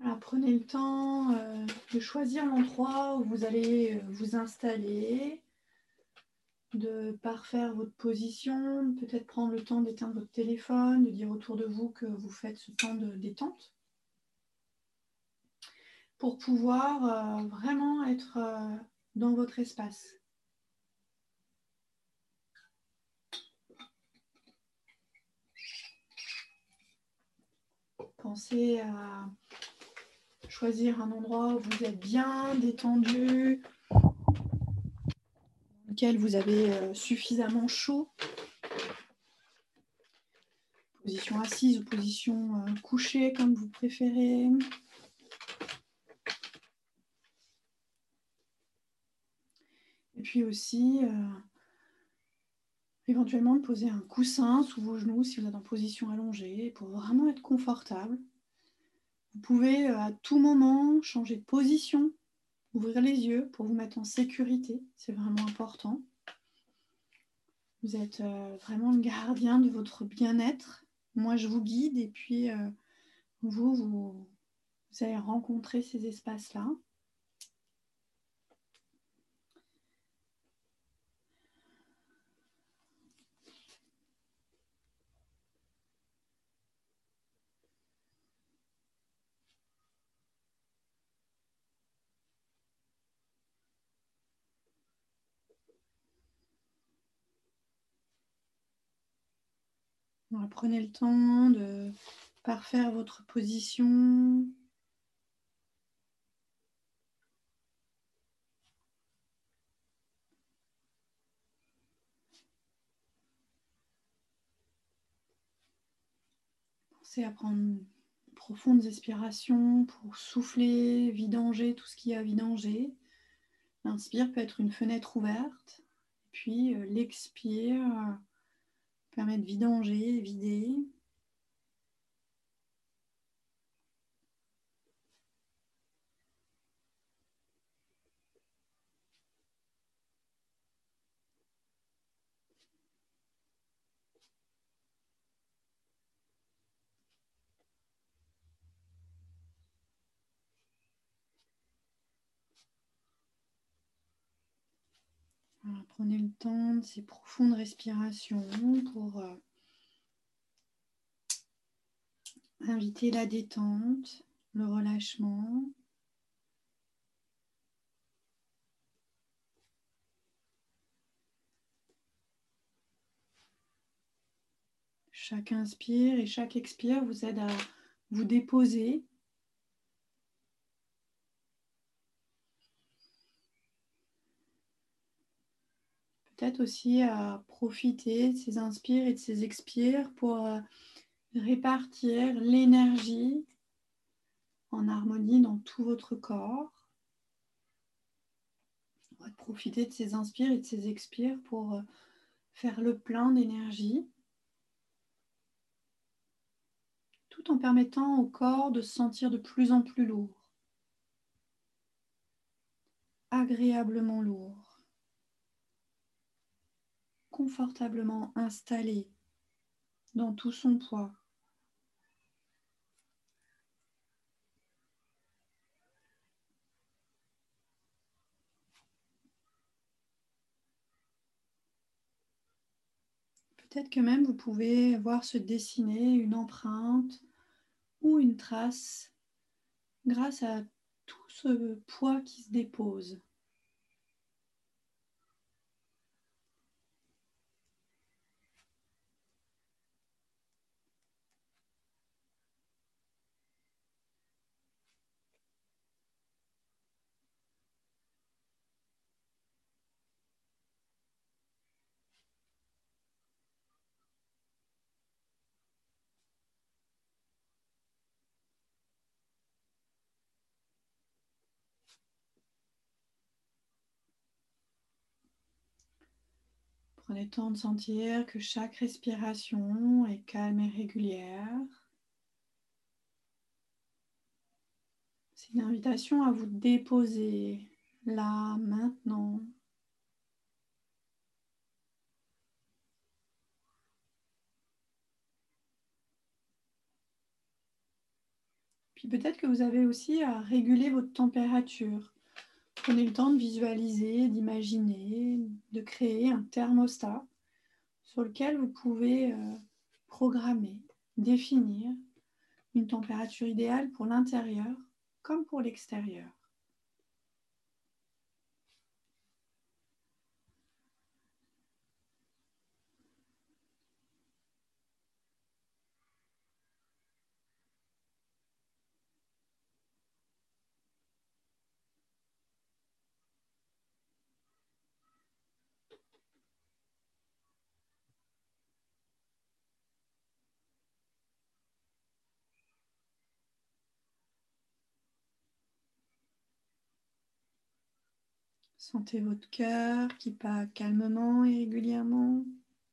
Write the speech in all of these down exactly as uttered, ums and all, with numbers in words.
Alors, prenez le temps euh, de choisir l'endroit où vous allez euh, vous installer, de parfaire votre position, peut-être prendre le temps d'éteindre votre téléphone, de dire autour de vous que vous faites ce temps de détente pour pouvoir euh, vraiment être euh, dans votre espace. Pensez à choisir un endroit où vous êtes bien détendu, dans lequel vous avez euh, suffisamment chaud. Position assise ou position euh, couchée, comme vous préférez. Et puis aussi, euh, éventuellement, poser un coussin sous vos genoux si vous êtes en position allongée pour vraiment être confortable. Vous pouvez euh, à tout moment changer de position, ouvrir les yeux pour vous mettre en sécurité. C'est vraiment important. Vous êtes euh, vraiment le gardien de votre bien-être. Moi, je vous guide et puis euh, vous, vous, vous allez rencontrer ces espaces-là. Alors, prenez le temps de parfaire votre position. Pensez à prendre de profondes expirations pour souffler, vidanger tout ce qu'il y a à vidanger. L'inspire peut être une fenêtre ouverte. Puis euh, l'expire euh, permet de vidanger, vider. Voilà, prenez le temps de ces profondes respirations pour euh, inviter la détente, le relâchement. Chaque inspire et chaque expire vous aide à vous déposer. Peut-être aussi à profiter de ces inspires et de ces expires pour euh, répartir l'énergie en harmonie dans tout votre corps. On va profiter de ces inspires et de ces expires pour euh, faire le plein d'énergie, tout en permettant au corps de se sentir de plus en plus lourd, agréablement lourd, confortablement installé dans tout son poids. Peut-être que même vous pouvez voir se dessiner une empreinte ou une trace grâce à tout ce poids qui se dépose. Prenez le temps de sentir que chaque respiration est calme et régulière. C'est une invitation à vous déposer là, maintenant. Puis peut-être que vous avez aussi à réguler votre température. Prenez le temps de visualiser, d'imaginer, de créer un thermostat sur lequel vous pouvez euh, programmer, définir une température idéale pour l'intérieur comme pour l'extérieur. Sentez votre cœur qui bat calmement et régulièrement.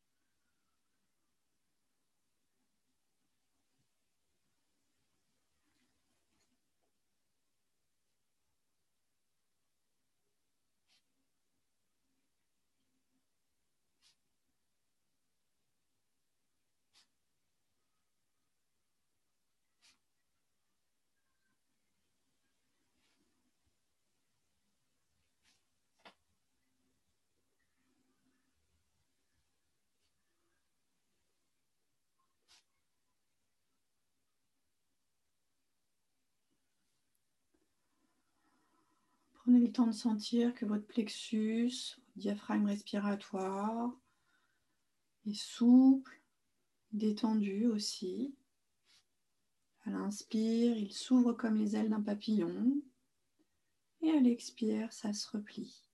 Prenez le temps de sentir que votre plexus, votre diaphragme respiratoire est souple, détendu aussi. À l'inspire, il s'ouvre comme les ailes d'un papillon. Et à l'expire, ça se replie.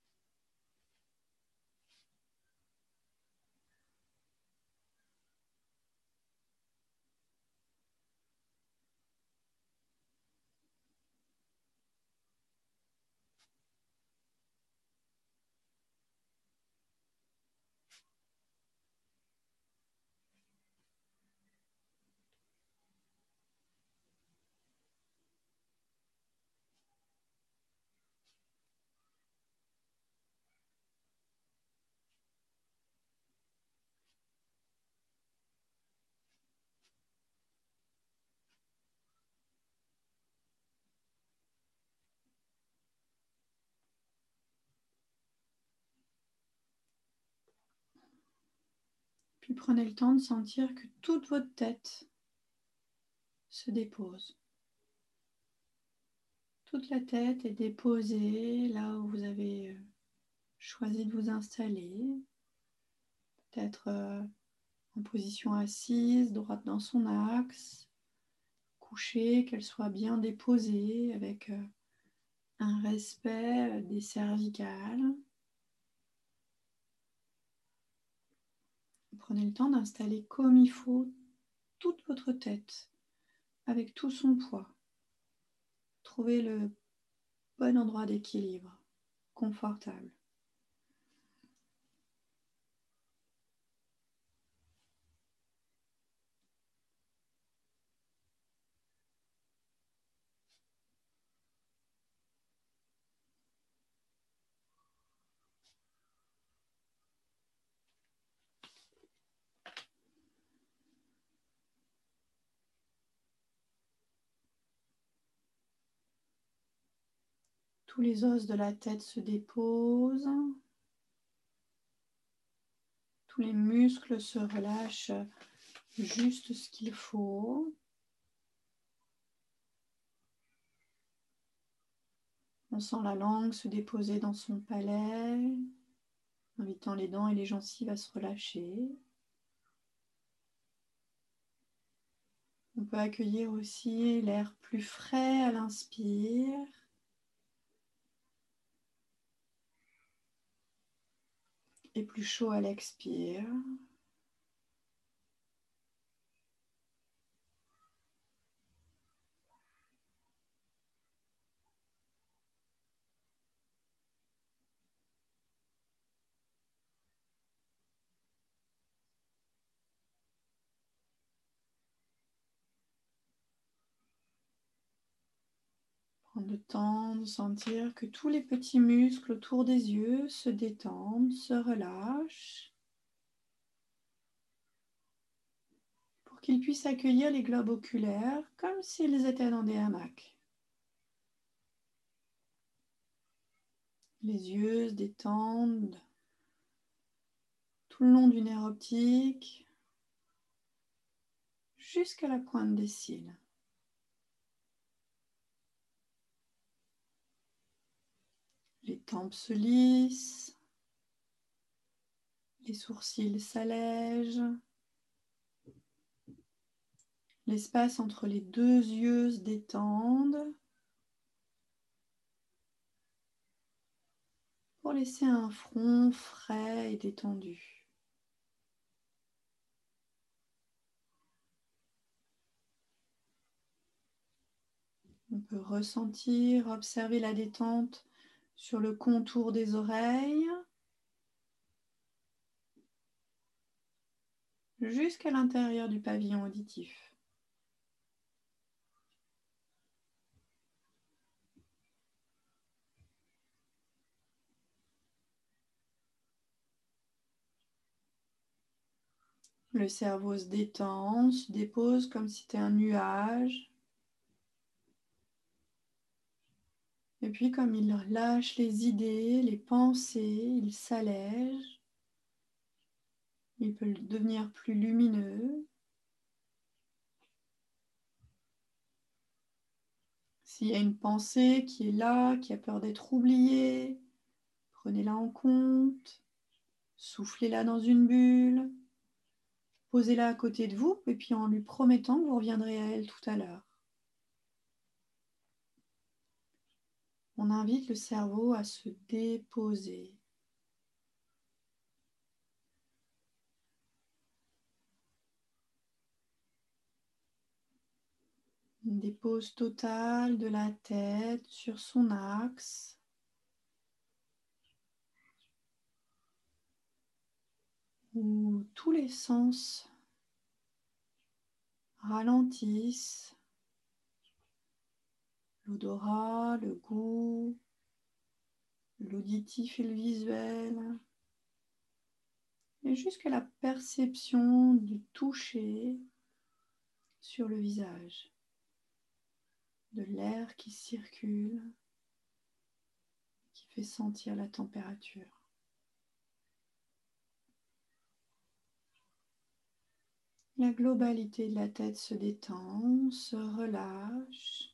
Puis prenez le temps de sentir que toute votre tête se dépose. Toute la tête est déposée là où vous avez choisi de vous installer. Peut-être euh, en position assise, droite dans son axe, couchée, qu'elle soit bien déposée avec euh, un respect des cervicales. Prenez le temps d'installer comme il faut toute votre tête avec tout son poids. Trouvez le bon endroit d'équilibre, confortable. Tous les os de la tête se déposent. Tous les muscles se relâchent juste ce qu'il faut. On sent la langue se déposer dans son palais, invitant les dents et les gencives à se relâcher. On peut accueillir aussi l'air plus frais à l'inspire. Et plus chaud à l'expire. Prendre le temps de sentir que tous les petits muscles autour des yeux se détendent, se relâchent, pour qu'ils puissent accueillir les globes oculaires comme s'ils étaient dans des hamacs. Les yeux se détendent tout le long du nerf optique jusqu'à la pointe des cils. Les tempes se lissent, les sourcils s'allègent, l'espace entre les deux yeux se détende pour laisser un front frais et détendu. On peut ressentir, observer la détente sur le contour des oreilles jusqu'à l'intérieur du pavillon auditif. Le cerveau se détend, se dépose comme si c'était un nuage. Et puis comme il lâche les idées, les pensées, il s'allège. Il peut devenir plus lumineux. S'il y a une pensée qui est là, qui a peur d'être oubliée, prenez-la en compte. Soufflez-la dans une bulle. Posez-la à côté de vous et puis en lui promettant que vous reviendrez à elle tout à l'heure. On invite le cerveau à se déposer. Une dépose totale de la tête sur son axe. Où tous les sens ralentissent. L'odorat, le goût, l'auditif et le visuel. Et jusqu'à la perception du toucher sur le visage. De l'air qui circule, qui fait sentir la température. La globalité de la tête se détend, se relâche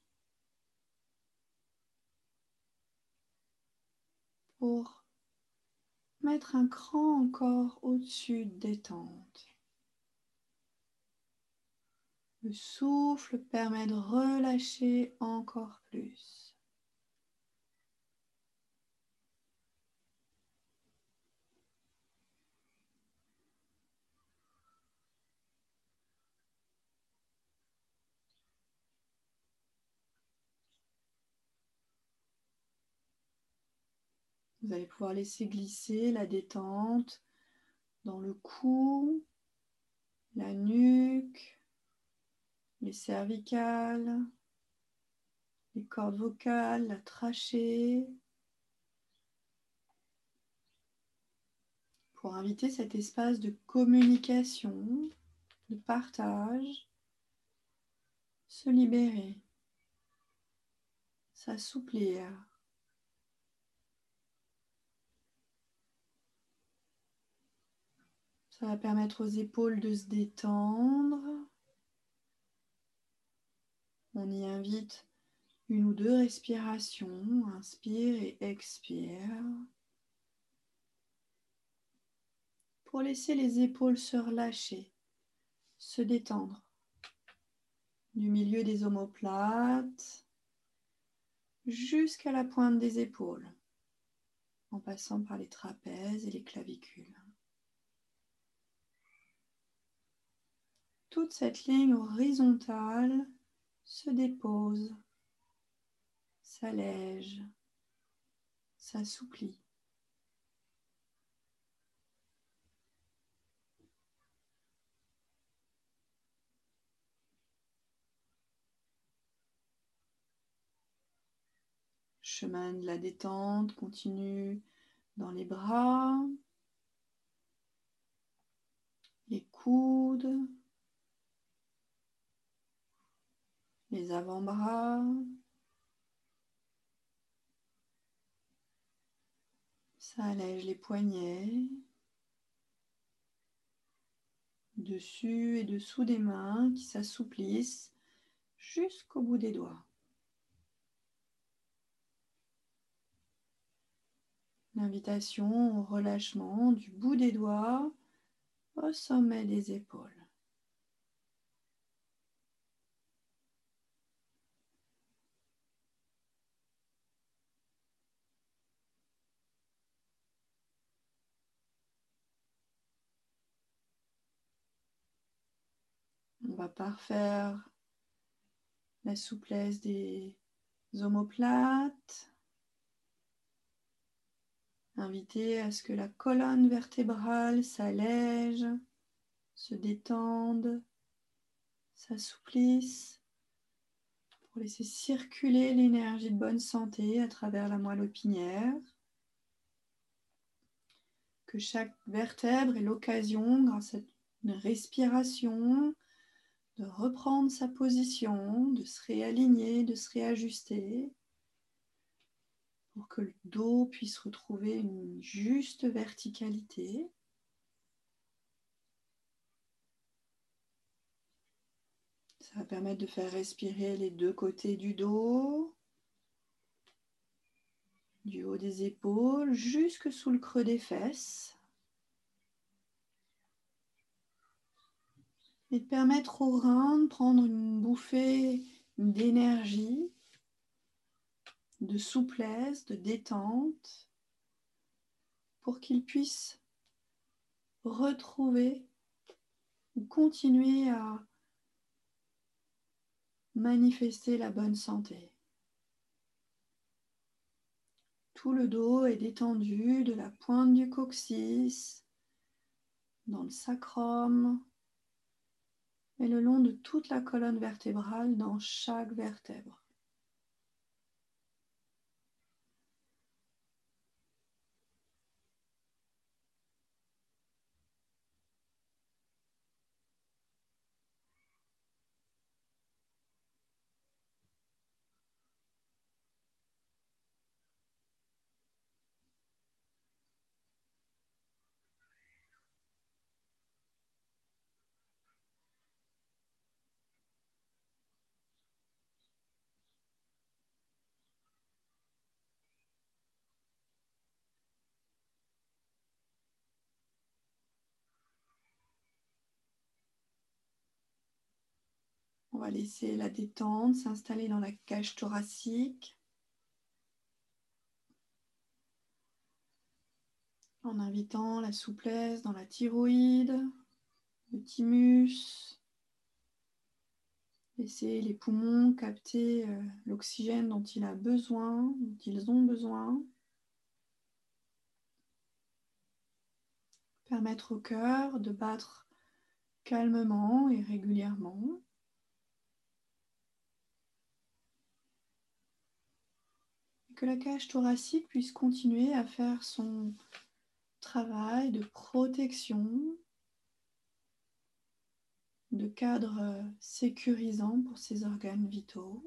pour mettre un cran encore au-dessus de détente. Le souffle permet de relâcher encore plus. Vous allez pouvoir laisser glisser la détente dans le cou, la nuque, les cervicales, les cordes vocales, la trachée, pour inviter cet espace de communication, de partage, se libérer, s'assouplir. Ça va permettre aux épaules de se détendre. On y invite une ou deux respirations. Inspire et expire. Pour laisser les épaules se relâcher, se détendre. Du milieu des omoplates jusqu'à la pointe des épaules, en passant par les trapèzes et les clavicules. Toute cette ligne horizontale se dépose, s'allège, s'assouplit. Chemin de la détente continue dans les bras, les coudes, les avant-bras, ça allège les poignets, dessus et dessous des mains qui s'assouplissent jusqu'au bout des doigts. L'invitation au relâchement du bout des doigts au sommet des épaules. On va parfaire la souplesse des omoplates. Inviter à ce que la colonne vertébrale s'allège, se détende, s'assouplisse pour laisser circuler l'énergie de bonne santé à travers la moelle épinière. Que chaque vertèbre ait l'occasion, grâce à une respiration, de reprendre sa position, de se réaligner, de se réajuster, pour que le dos puisse retrouver une juste verticalité. Ça va permettre de faire respirer les deux côtés du dos, du haut des épaules jusque sous le creux des fesses. Et de permettre aux reins de prendre une bouffée d'énergie, de souplesse, de détente, pour qu'ils puissent retrouver ou continuer à manifester la bonne santé. Tout le dos est détendu de la pointe du coccyx, dans le sacrum et le long de toute la colonne vertébrale dans chaque vertèbre. On va laisser la détente s'installer dans la cage thoracique en invitant la souplesse dans la thyroïde, le thymus. Laisser les poumons capter euh, l'oxygène dont il a besoin, dont ils ont besoin. Permettre au cœur de battre calmement et régulièrement. Et que la cage thoracique puisse continuer à faire son travail de protection, de cadre sécurisant pour ses organes vitaux.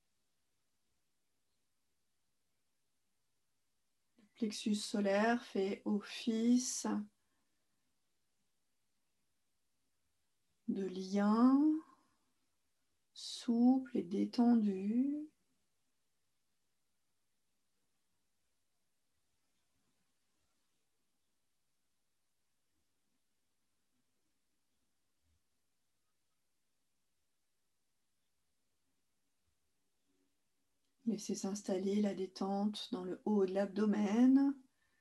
Le plexus solaire fait office de lien souple et détendu. Laissez s'installer la détente dans le haut de l'abdomen,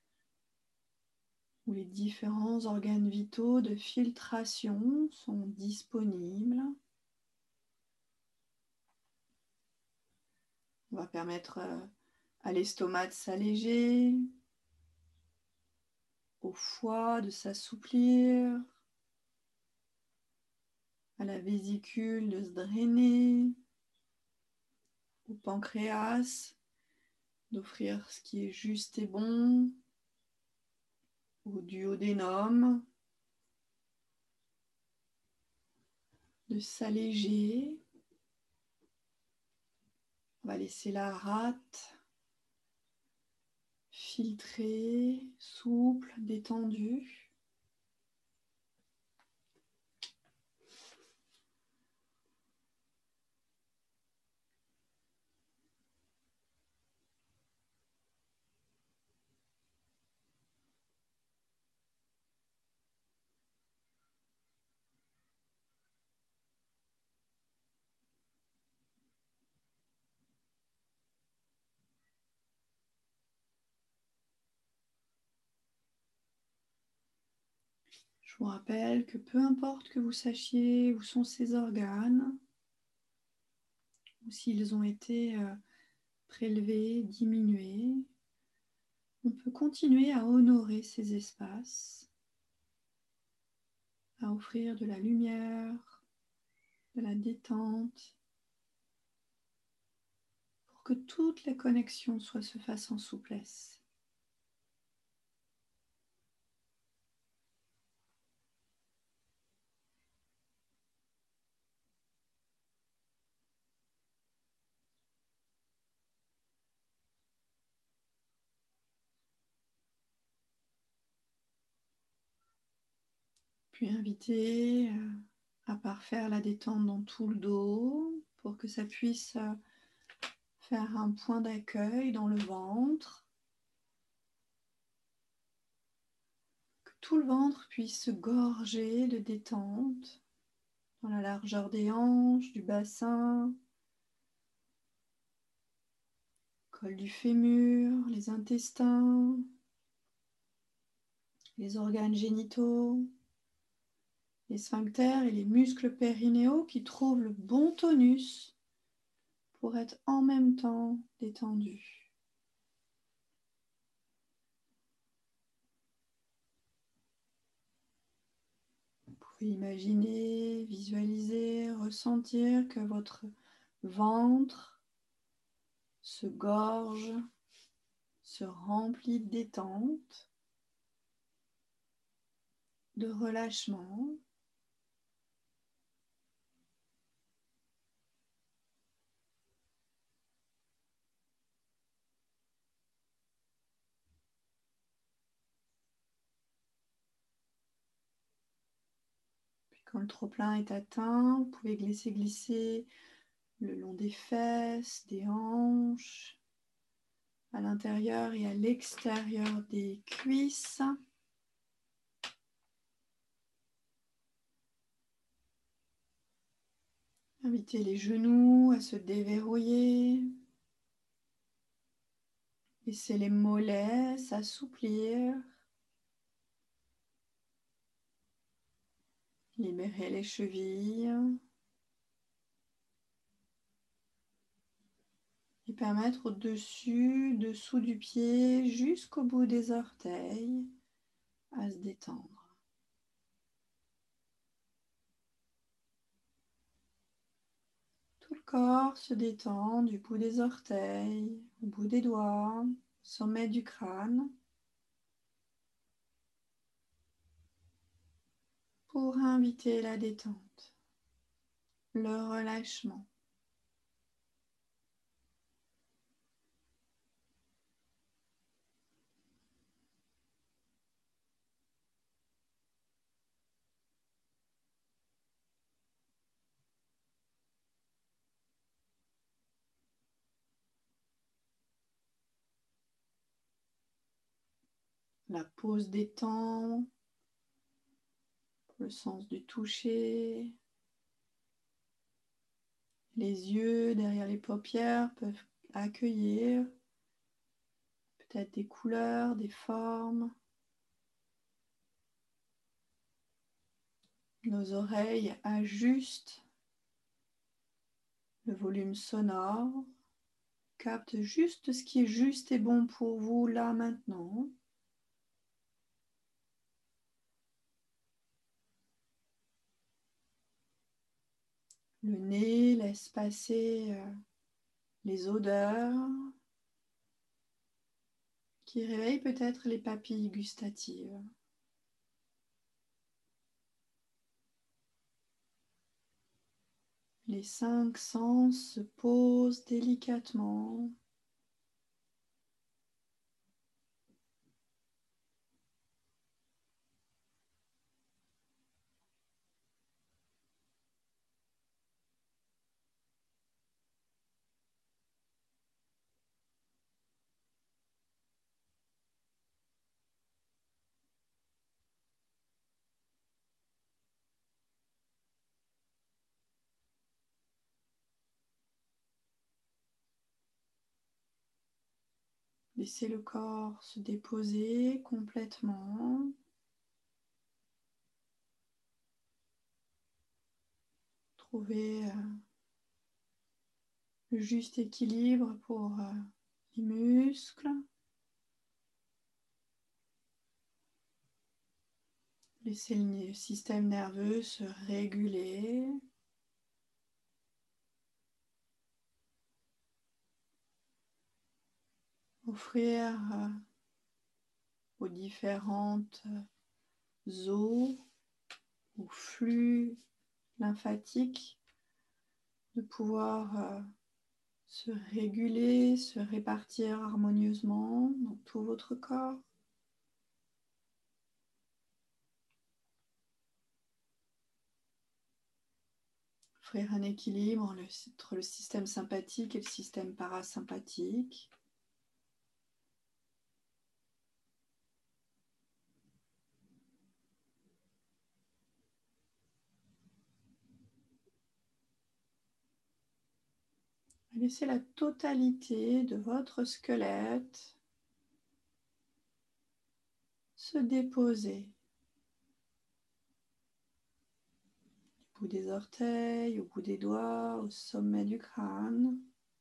où les différents organes vitaux de filtration sont disponibles. On va permettre à l'estomac de s'alléger, au foie de s'assouplir, à la vésicule de se drainer, au pancréas d'offrir ce qui est juste et bon, au duodénum de s'alléger, On va laisser la rate filtrée, souple, détendue. Je vous rappelle que peu importe que vous sachiez où sont ces organes, ou s'ils ont été euh, prélevés, diminués, on peut continuer à honorer ces espaces, à offrir de la lumière, de la détente, pour que toutes les connexions soient se fassent en souplesse. Puis inviter à parfaire la détente dans tout le dos pour que ça puisse faire un point d'accueil dans le ventre. Que tout le ventre puisse se gorger de détente dans la largeur des hanches, du bassin, col du fémur, les intestins, les organes génitaux, les sphincters et les muscles périnéaux qui trouvent le bon tonus pour être en même temps détendus. Vous pouvez imaginer, visualiser, ressentir que votre ventre se gorge, se remplit de détente, de relâchement. Quand le trop-plein est atteint, vous pouvez laisser glisser le long des fesses, des hanches, à l'intérieur et à l'extérieur des cuisses. Invitez les genoux à se déverrouiller. Laissez les mollets s'assouplir. Libérez les chevilles. Et permettre au-dessus, dessous du pied, jusqu'au bout des orteils, à se détendre. Tout le corps se détend du bout des orteils, au bout des doigts, sommet du crâne, pour inviter la détente, le relâchement. La pause détend, le sens du toucher. Les yeux derrière les paupières peuvent accueillir peut-être des couleurs, des formes. Nos oreilles ajustent le volume sonore, captent juste ce qui est juste et bon pour vous là maintenant. Le nez laisse passer les odeurs qui réveillent peut-être les papilles gustatives. Les cinq sens se posent délicatement. Laissez le corps se déposer complètement. Trouvez euh, le juste équilibre pour euh, les muscles. Laissez le système nerveux se réguler. Offrir euh, aux différentes euh, eaux ou flux lymphatiques de pouvoir euh, se réguler, se répartir harmonieusement dans tout votre corps. Offrir un équilibre entre le système sympathique et le système parasympathique. Laissez la totalité de votre squelette se déposer. Au bout des orteils, au bout des doigts, au sommet du crâne.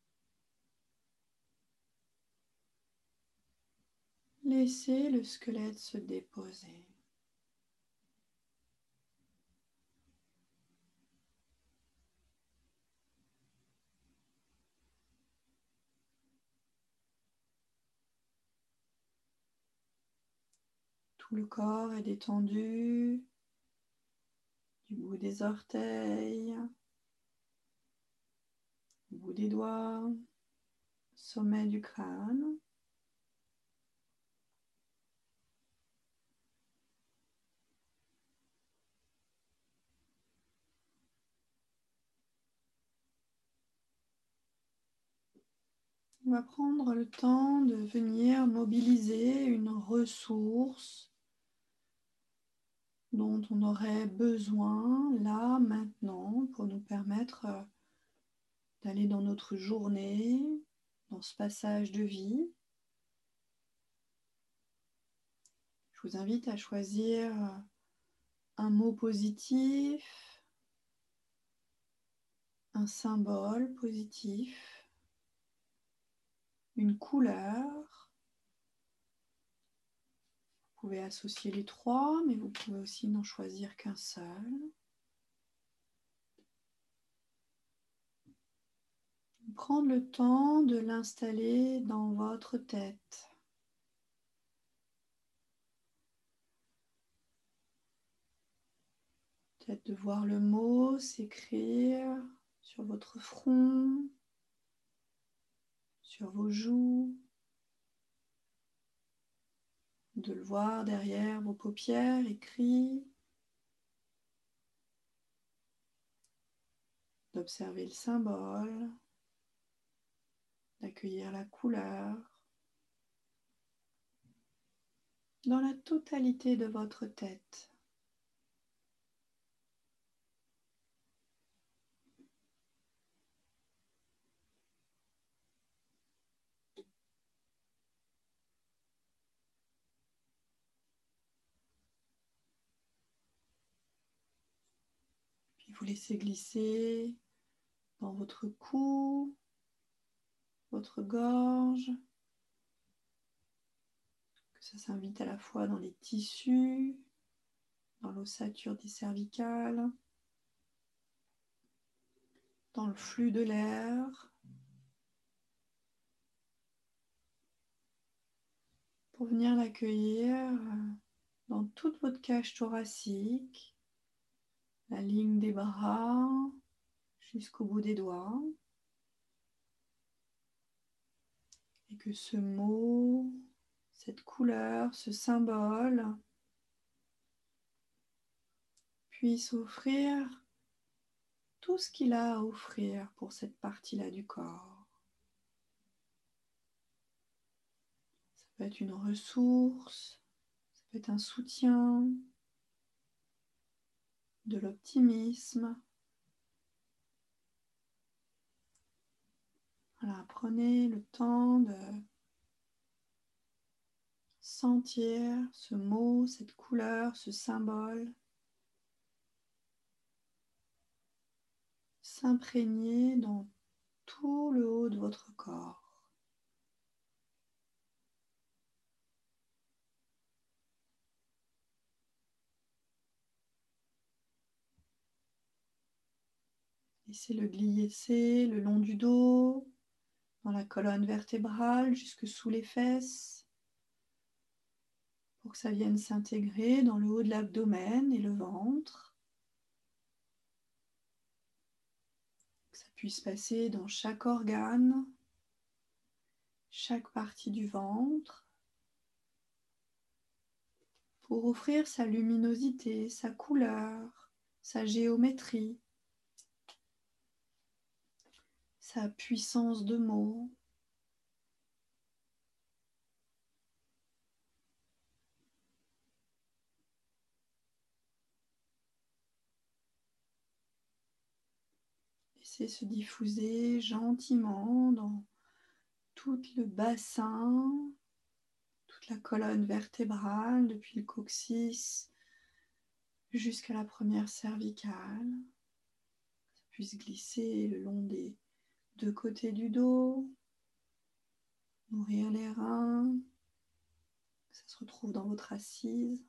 Laissez le squelette se déposer. Tout le corps est détendu, du bout des orteils, au bout des doigts, sommet du crâne. On va prendre le temps de venir mobiliser une ressource dont on aurait besoin là, maintenant, pour nous permettre d'aller dans notre journée, dans ce passage de vie. Je vous invite à choisir un mot positif, un symbole positif, une couleur. Vous pouvez associer les trois, mais vous pouvez aussi n'en choisir qu'un seul. Prendre le temps de l'installer dans votre tête. Peut-être de voir le mot s'écrire sur votre front, sur vos joues, de le voir derrière vos paupières écrit, d'observer le symbole, d'accueillir la couleur dans la totalité de votre tête. Puis vous laissez glisser dans votre cou, votre gorge, que ça s'invite à la fois dans les tissus, dans l'ossature des cervicales, dans le flux de l'air, pour venir l'accueillir dans toute votre cage thoracique, la ligne des bras jusqu'au bout des doigts. Et que ce mot, cette couleur, ce symbole puisse offrir tout ce qu'il a à offrir pour cette partie-là du corps. Ça peut être une ressource, ça peut être un soutien, de l'optimisme. Voilà, prenez le temps de sentir ce mot, cette couleur, ce symbole s'imprégner dans tout le haut de votre corps. Laissez-le glisser le long du dos, dans la colonne vertébrale, jusque sous les fesses, pour que ça vienne s'intégrer dans le haut de l'abdomen et le ventre. Que ça puisse passer dans chaque organe, chaque partie du ventre, pour offrir sa luminosité, sa couleur, sa géométrie, sa puissance de mots. Laissez se diffuser gentiment dans tout le bassin, toute la colonne vertébrale, depuis le coccyx jusqu'à la première cervicale. Ça puisse glisser le long des deux côtés du dos, nourrir les reins, que ça se retrouve dans votre assise.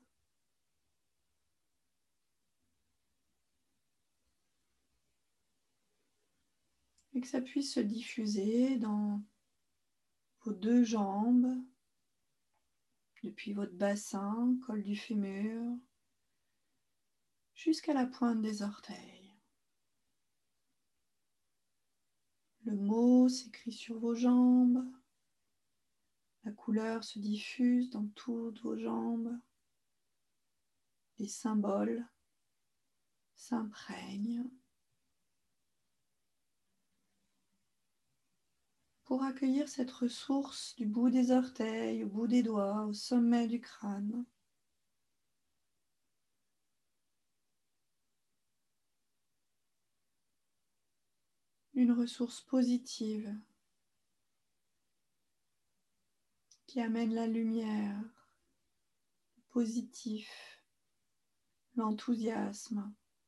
Et que ça puisse se diffuser dans vos deux jambes, depuis votre bassin, col du fémur, jusqu'à la pointe des orteils. Le mot s'écrit sur vos jambes, la couleur se diffuse dans toutes vos jambes, les symboles s'imprègnent. Pour accueillir cette ressource du bout des orteils, au bout des doigts, au sommet du crâne. Une ressource positive qui amène la lumière, le positif, l'enthousiasme.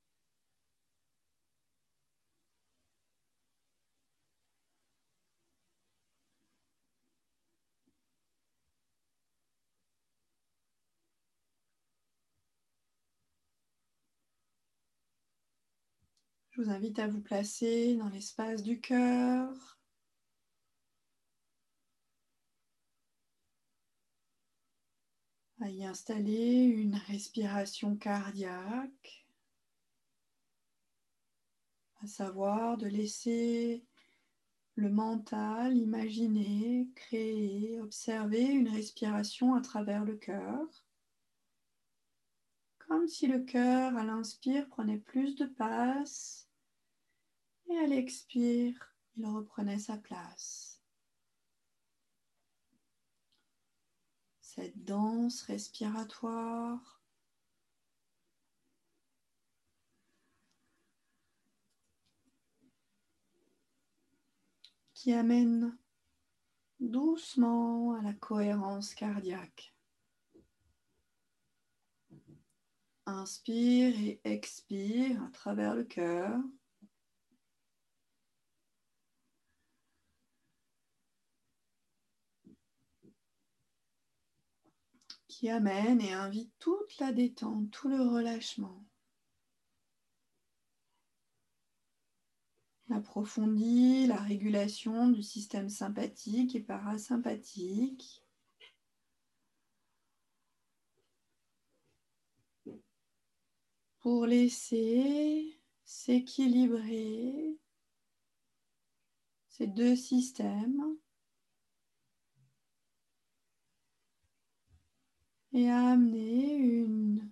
Je vous invite à vous placer dans l'espace du cœur, à y installer une respiration cardiaque, à savoir de laisser le mental imaginer, créer, observer une respiration à travers le cœur, comme si le cœur à l'inspire prenait plus de place et à l'expire, il reprenait sa place. Cette danse respiratoire qui amène doucement à la cohérence cardiaque. Inspire et expire à travers le cœur. Qui amène et invite toute la détente, tout le relâchement. Approfondit la régulation du système sympathique et parasympathique. Pour laisser s'équilibrer ces deux systèmes et à amener une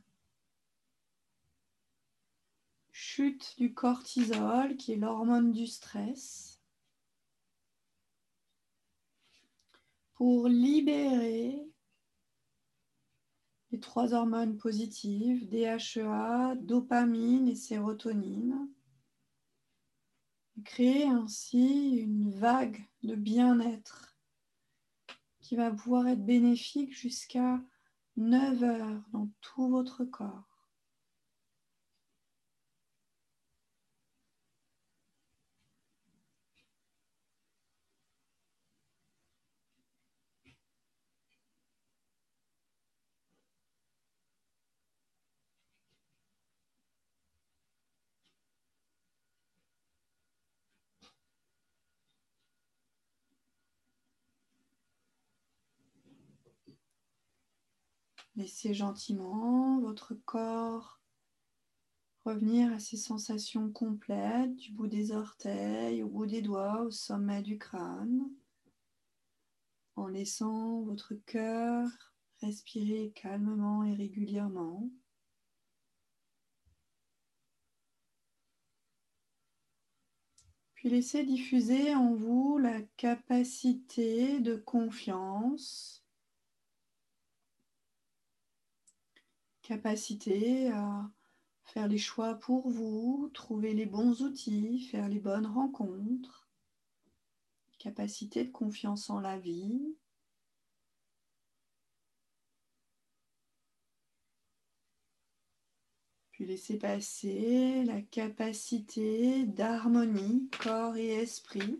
chute du cortisol, qui est l'hormone du stress, pour libérer les trois hormones positives, D H E A, dopamine et sérotonine, et créer ainsi une vague de bien-être qui va pouvoir être bénéfique jusqu'à neuf heures dans tout votre corps. Laissez gentiment votre corps revenir à ses sensations complètes du bout des orteils, au bout des doigts, au sommet du crâne, en laissant votre cœur respirer calmement et régulièrement. Puis laissez diffuser en vous la capacité de confiance, capacité à faire les choix pour vous, trouver les bons outils, faire les bonnes rencontres, capacité de confiance en la vie. Puis laissez passer la capacité d'harmonie, corps et esprit,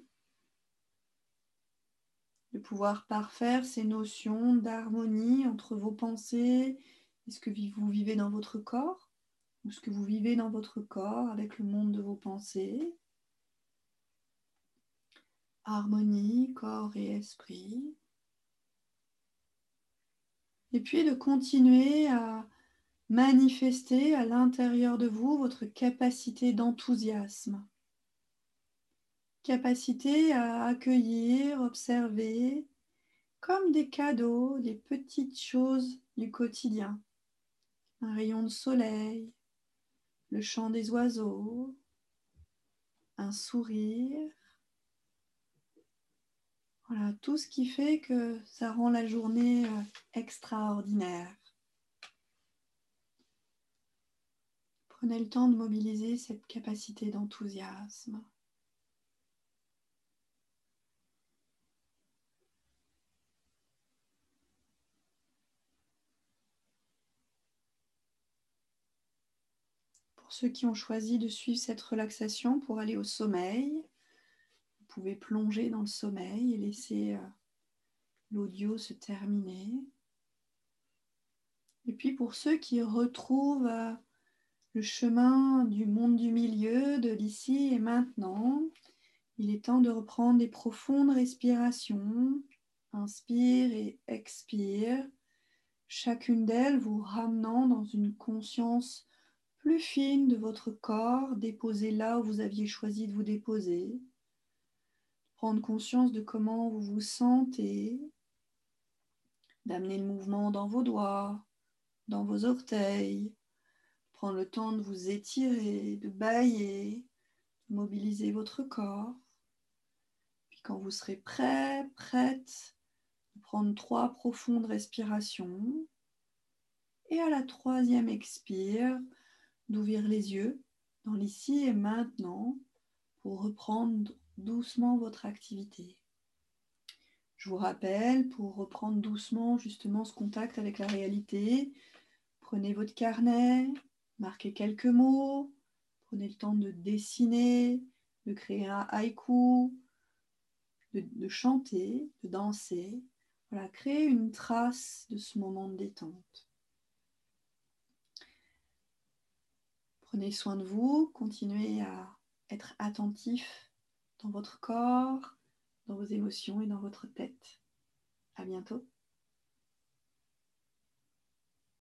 de pouvoir parfaire ces notions d'harmonie entre vos pensées et ce que vous vivez dans votre corps, ou ce que vous vivez dans votre corps avec le monde de vos pensées. Harmonie, corps et esprit. Et puis de continuer à manifester à l'intérieur de vous votre capacité d'enthousiasme. Capacité à accueillir, observer, comme des cadeaux, des petites choses du quotidien. Un rayon de soleil, le chant des oiseaux, un sourire. Voilà, tout ce qui fait que ça rend la journée extraordinaire. Prenez le temps de mobiliser cette capacité d'enthousiasme. Pour ceux qui ont choisi de suivre cette relaxation pour aller au sommeil, vous pouvez plonger dans le sommeil et laisser l'audio se terminer. Et puis pour ceux qui retrouvent le chemin du monde du milieu, de l'ici et maintenant, il est temps de reprendre des profondes respirations. Inspire et expire, chacune d'elles vous ramenant dans une conscience plus fine de votre corps, déposé là où vous aviez choisi de vous déposer. Prendre conscience de comment vous vous sentez, d'amener le mouvement dans vos doigts, dans vos orteils, prendre le temps de vous étirer, de bâiller, de mobiliser votre corps. Puis quand vous serez prêt, prête, de prendre trois profondes respirations. Et à la troisième expire, d'ouvrir les yeux dans l'ici et maintenant pour reprendre doucement votre activité. Je vous rappelle, pour reprendre doucement justement ce contact avec la réalité, prenez votre carnet, marquez quelques mots, prenez le temps de dessiner, de créer un haïku, de, de chanter, de danser. Voilà, créez une trace de ce moment de détente. Prenez soin de vous, continuez à être attentif dans votre corps, dans vos émotions et dans votre tête. À bientôt.